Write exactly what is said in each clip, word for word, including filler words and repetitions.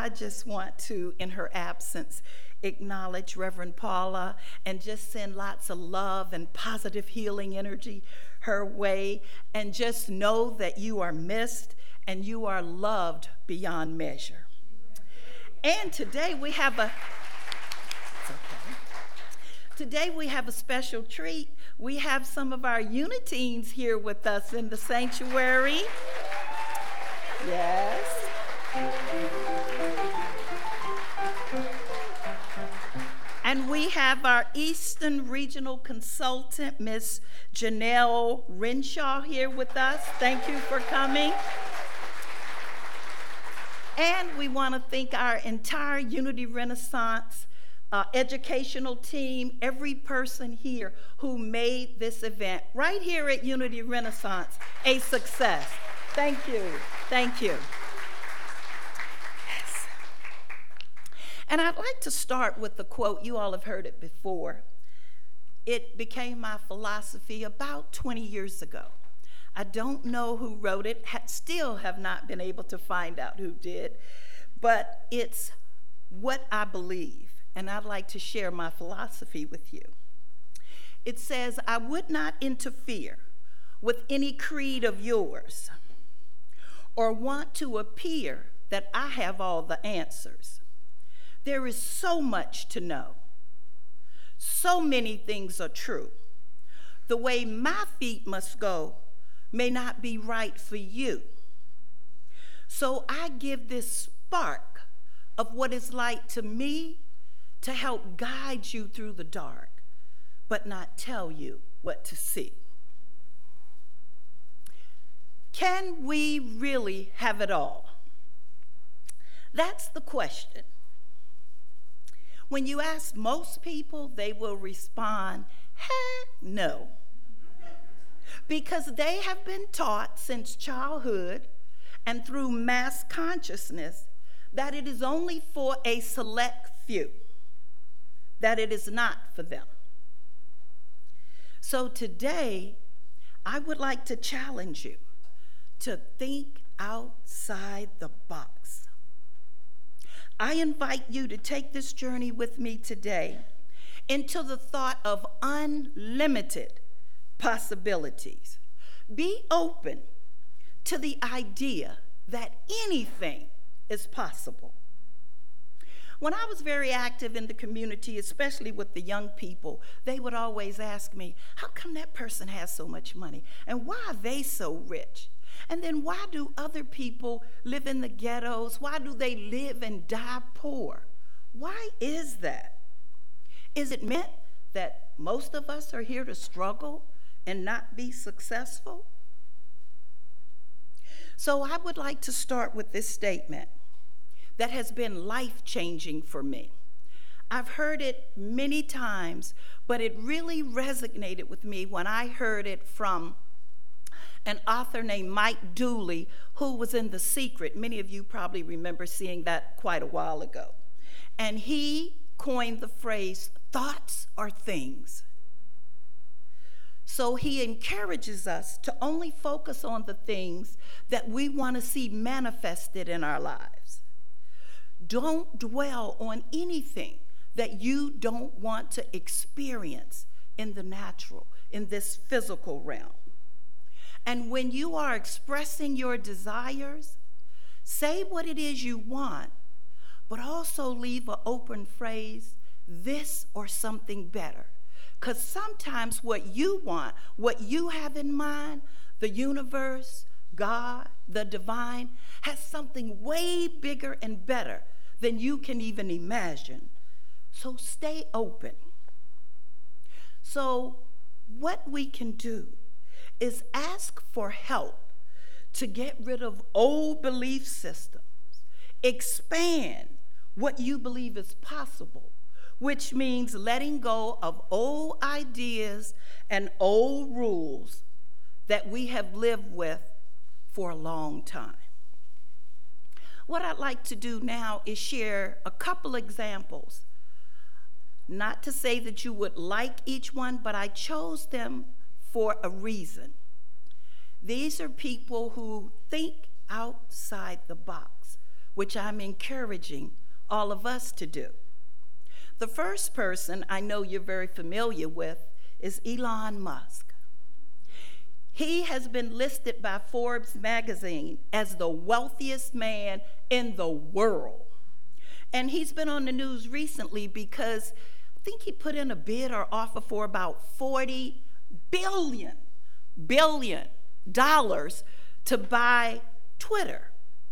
I just want to, in her absence, acknowledge Reverend Paula and just send lots of love and positive healing energy her way, and just know that you are missed and you are loved beyond measure. And today we have a, it's okay. Today we have a special treat. We have some of our Uniteens here with us in the sanctuary. Yes. And we have our Eastern Regional Consultant, Miss Janelle Renshaw, here with us. Thank you for coming. And we want to thank our entire Unity Renaissance uh, educational team, every person here who made this event right here at Unity Renaissance a success. Thank you. Thank you. Yes. And I'd like to start with the quote. You all have heard it before. It became my philosophy about twenty years ago. I don't know who wrote it, ha- still have not been able to find out who did, but it's what I believe, and I'd like to share my philosophy with you. It says, I would not interfere with any creed of yours or want to appear that I have all the answers. There is so much to know. So many things are true. The way my feet must go may not be right for you. So I give this spark of what is light to me to help guide you through the dark, but not tell you what to see. Can we really have it all? That's the question. When you ask most people, they will respond, heck no. Because they have been taught since childhood and through mass consciousness that it is only for a select few, that it is not for them. So today, I would like to challenge you to think outside the box. I invite you to take this journey with me today into the thought of unlimited possibilities. Be open to the idea that anything is possible. When I was very active in the community, especially with the young people, they would always ask me, how come that person has so much money? And why are they so rich? And then why do other people live in the ghettos? Why do they live and die poor? Why is that? Is it meant that most of us are here to struggle and not be successful? So I would like to start with this statement that has been life-changing for me. I've heard it many times, but it really resonated with me when I heard it from an author named Mike Dooley, who was in The Secret. Many of you probably remember seeing that quite a while ago. And he coined the phrase, thoughts are things. So he encourages us to only focus on the things that we want to see manifested in our lives. Don't dwell on anything that you don't want to experience in the natural, in this physical realm. And when you are expressing your desires, say what it is you want, but also leave an open phrase, this or something better. Because sometimes what you want, what you have in mind, the universe, God, the divine, has something way bigger and better than you can even imagine. So stay open. So what we can do is ask for help to get rid of old belief systems, expand what you believe is possible, which means letting go of old ideas and old rules that we have lived with for a long time. What I'd like to do now is share a couple examples. Not to say that you would like each one, but I chose them for a reason. These are people who think outside the box which I'm encouraging all of us to do. The first person I know you're very familiar with is Elon Musk. He has been listed by Forbes magazine as the wealthiest man in the world. And he's been on the news recently because I think he put in a bid or offer for about forty billion, billion dollars to buy Twitter.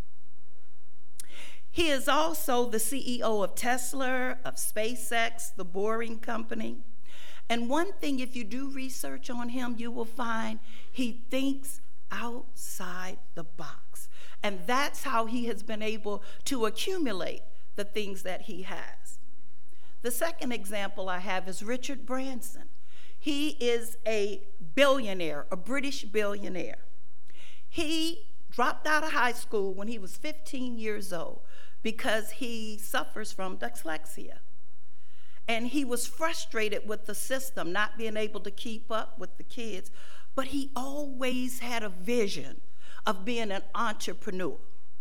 He is also the C E O of Tesla, of SpaceX, the Boring Company. And one thing, if you do research on him, you will find he thinks outside the box. And that's how he has been able to accumulate the things that he has. The second example I have is Richard Branson. He is a billionaire, a British billionaire. He dropped out of high school when he was fifteen years old because he suffers from dyslexia. And he was frustrated with the system, not being able to keep up with the kids, but he always had a vision of being an entrepreneur.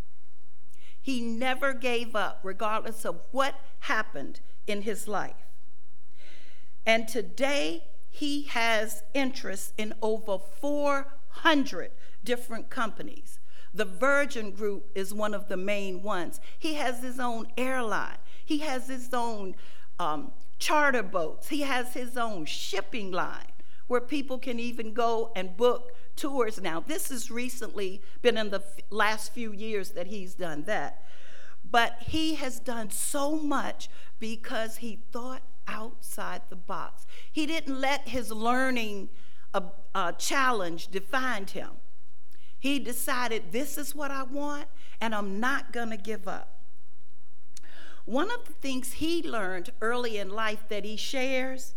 He never gave up, regardless of what happened in his life. And today, he has interest in over four hundred different companies. The Virgin Group is one of the main ones. He has his own airline. He has his own Um, charter boats. He has his own shipping line where people can even go and book tours now. This has recently been in the f- last few years that he's done that. But he has done so much because he thought outside the box. He didn't let his learning uh, uh, challenge define him. He decided, this is what I want, and I'm not going to give up. One of the things he learned early in life that he shares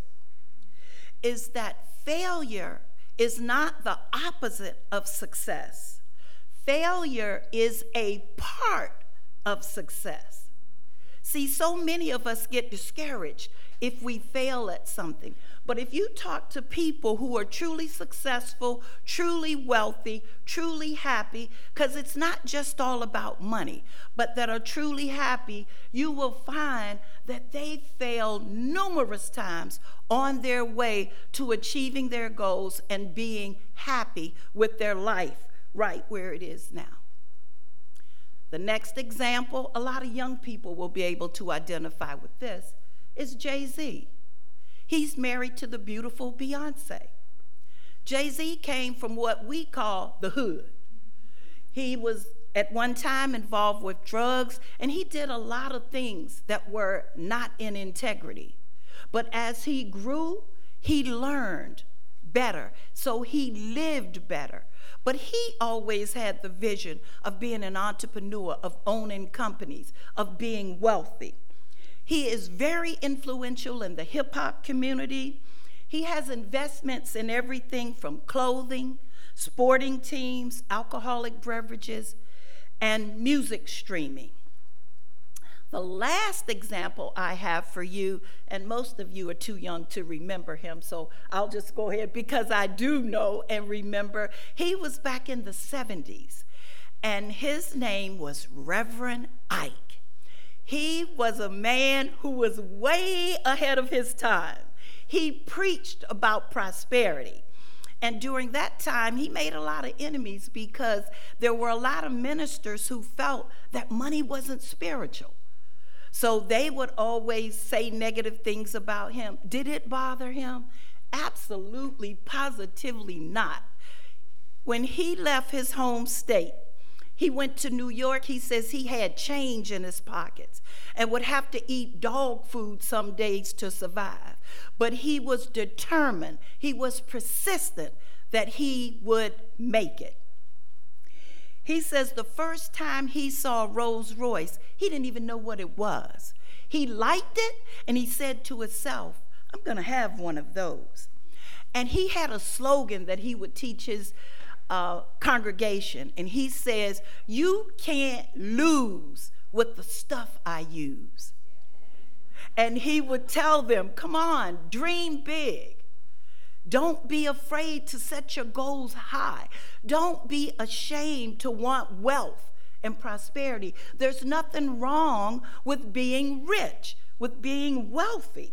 is that failure is not the opposite of success. Failure is a part of success. See, so many of us get discouraged if we fail at something. But if you talk to people who are truly successful, truly wealthy, truly happy, because it's not just all about money, but that are truly happy, you will find that they failed numerous times on their way to achieving their goals and being happy with their life right where it is now. The next example, a lot of young people will be able to identify with this, is Jay-Z. He's married to the beautiful Beyonce. Jay-Z came from what we call the hood. He was at one time involved with drugs, and he did a lot of things that were not in integrity. But as he grew, he learned better, so he lived better. But he always had the vision of being an entrepreneur, of owning companies, of being wealthy. He is very influential in the hip-hop community. He has investments in everything from clothing, sporting teams, alcoholic beverages, and music streaming. The last example I have for you, and most of you are too young to remember him, so I'll just go ahead because I do know and remember. He was back in the seventies, and his name was Reverend Ike. He was a man who was way ahead of his time. He preached about prosperity. And during that time, he made a lot of enemies because there were a lot of ministers who felt that money wasn't spiritual. So they would always say negative things about him. Did it bother him? Absolutely, positively not. When he left his home state, he went to New York. He says he had change in his pockets and would have to eat dog food some days to survive. But he was determined, he was persistent that he would make it. He says the first time he saw Rolls Royce, he didn't even know what it was. He liked it, and he said to himself, I'm going to have one of those. And he had a slogan that he would teach his uh, congregation, and he says, you can't lose with the stuff I use. And he would tell them, come on, dream big. Don't be afraid to set your goals high. Don't be ashamed to want wealth and prosperity. There's nothing wrong with being rich, with being wealthy.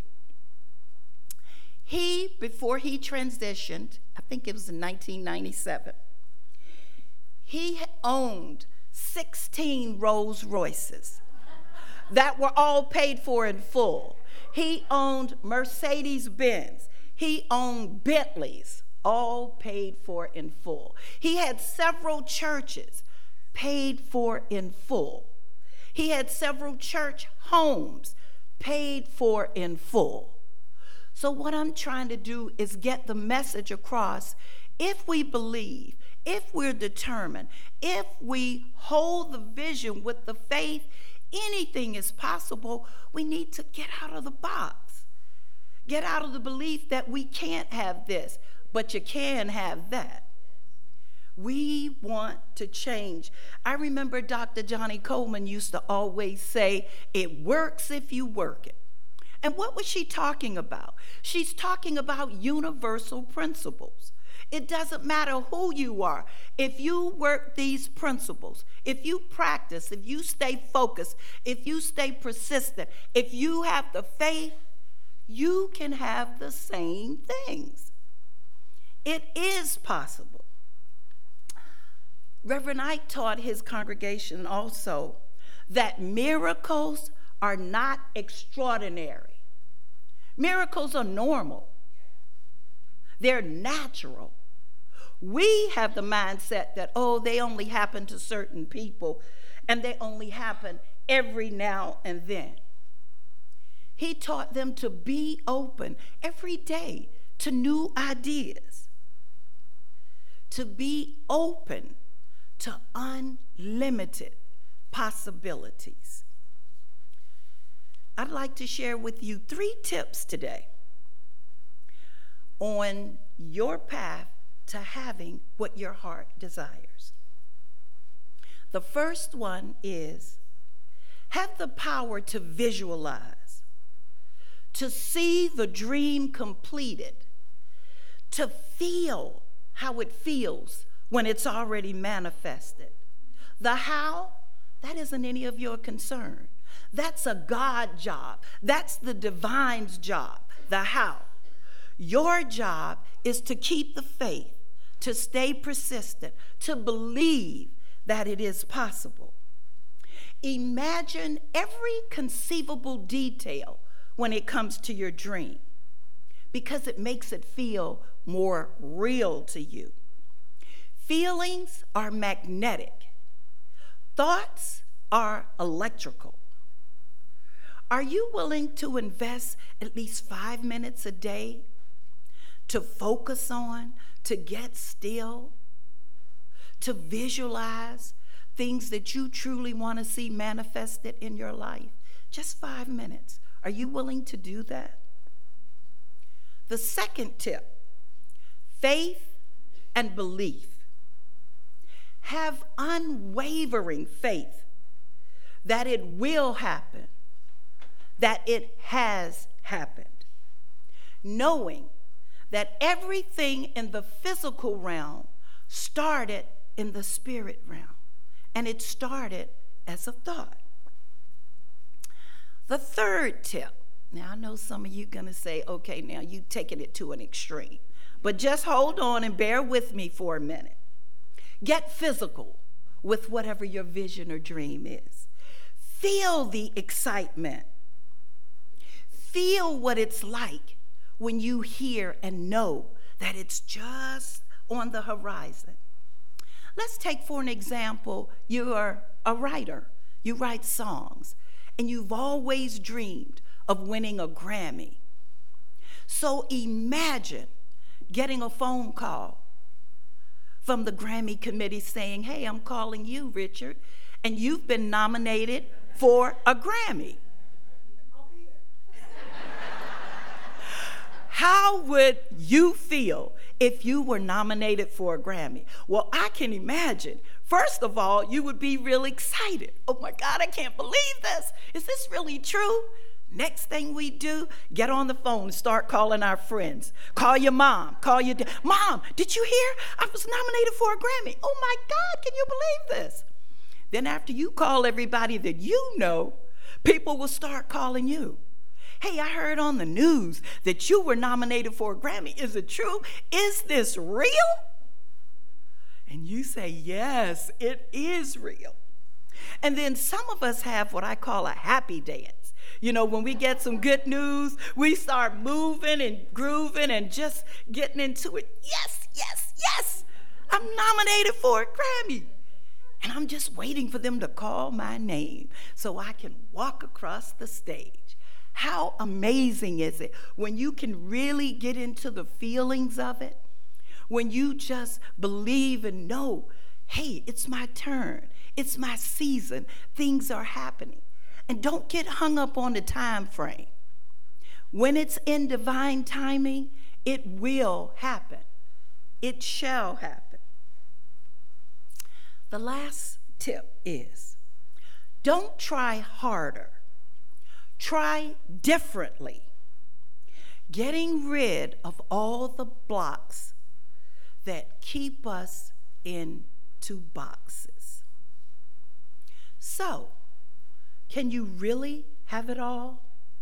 He, before he transitioned, I think it was in nineteen ninety-seven, he owned sixteen Rolls Royces that were all paid for in full. He owned Mercedes Benz. He owned Bentleys, all paid for in full. He had several churches paid for in full. He had several church homes paid for in full. So what I'm trying to do is get the message across. If we believe, if we're determined, if we hold the vision with the faith, anything is possible. We need to get out of the box. Get out of the belief that we can't have this, but you can have that. We want to change. I remember Doctor Johnny Coleman used to always say, it works if you work it. And what was she talking about? She's talking about universal principles. It doesn't matter who you are. If you work these principles, if you practice, if you stay focused, if you stay persistent, if you have the faith, you can have the same things. It is possible. Reverend Ike taught his congregation also that miracles are not extraordinary. Miracles are normal. They're natural. We have the mindset that, oh, they only happen to certain people, and they only happen every now and then. He taught them to be open every day to new ideas, to be open to unlimited possibilities. I'd like to share with you three tips today on your path to having what your heart desires. The first one is have the power to visualize, to see the dream completed, to feel how it feels when it's already manifested. The how, that isn't any of your concern. That's a God job. That's the divine's job, the how. Your job is to keep the faith, to stay persistent, to believe that it is possible. Imagine every conceivable detail when it comes to your dream, because it makes it feel more real to you. Feelings are magnetic. Thoughts are electrical. Are you willing to invest at least five minutes a day to focus on, to get still, to visualize things that you truly want to see manifested in your life? Just five minutes. Are you willing to do that? The second tip, faith and belief. Have unwavering faith that it will happen, that it has happened, knowing that everything in the physical realm started in the spirit realm, and it started as a thought. The third tip, now I know some of you are going to say, okay, now you're taking it to an extreme, but just hold on and bear with me for a minute. Get physical with whatever your vision or dream is. Feel the excitement. Feel what it's like when you hear and know that it's just on the horizon. Let's take for an example, you're a writer. You write songs, and you've always dreamed of winning a Grammy. So imagine getting a phone call from the Grammy committee saying, hey, I'm calling you, Richard, and you've been nominated for a Grammy. How would you feel if you were nominated for a Grammy? Well, I can imagine. First of all, you would be really excited. Oh my God, I can't believe this. Is this really true? Next thing we do, get on the phone and start calling our friends. Call your mom, call your dad. Mom, did you hear? I was nominated for a Grammy. Oh my God, can you believe this? Then after you call everybody that you know, people will start calling you. Hey, I heard on the news that you were nominated for a Grammy. Is it true? Is this real? And you say, yes, it is real. And then some of us have what I call a happy dance. You know, when we get some good news, we start moving and grooving and just getting into it. Yes, yes, yes, I'm nominated for a Grammy. And I'm just waiting for them to call my name so I can walk across the stage. How amazing is it when you can really get into the feelings of it? When you just believe and know, hey, it's my turn. It's my season. Things are happening. And don't get hung up on the time frame. When it's in divine timing, it will happen. It shall happen. The last tip is, don't try harder. Try differently. Getting rid of all the blocks that keep us in two boxes. So, can you really have it all?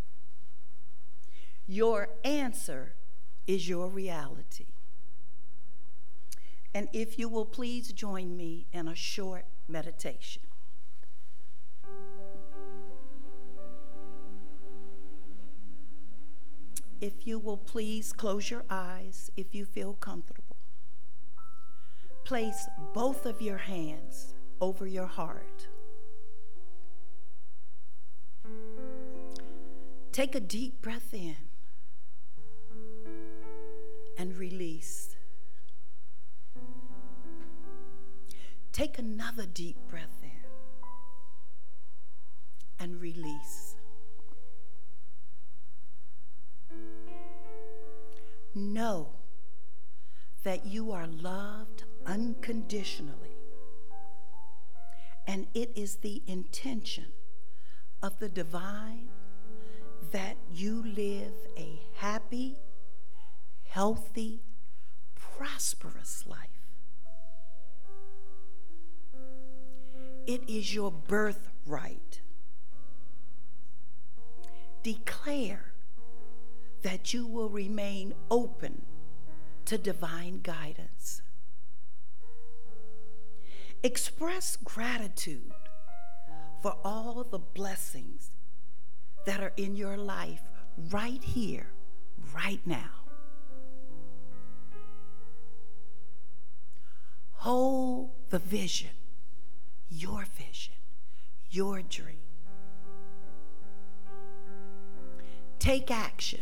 Your answer is your reality. And if you will please join me in a short meditation. If you will please close your eyes if you feel comfortable. Place both of your hands over your heart. Take a deep breath in and release. Take another deep breath in and release. Know that you are loved unconditionally, and it is the intention of the divine that you live a happy, healthy, prosperous life. It is your birthright. Declare that you will remain open to divine guidance. Express gratitude for all the blessings that are in your life right here, right now. Hold the vision, your vision, your dream. Take action.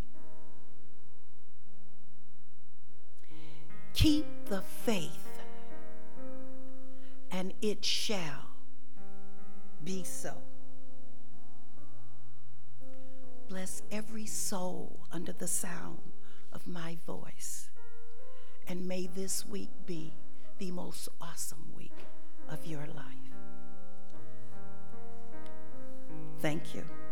Keep the faith, and it shall be so. Bless every soul under the sound of my voice, and may this week be the most awesome week of your life. Thank you.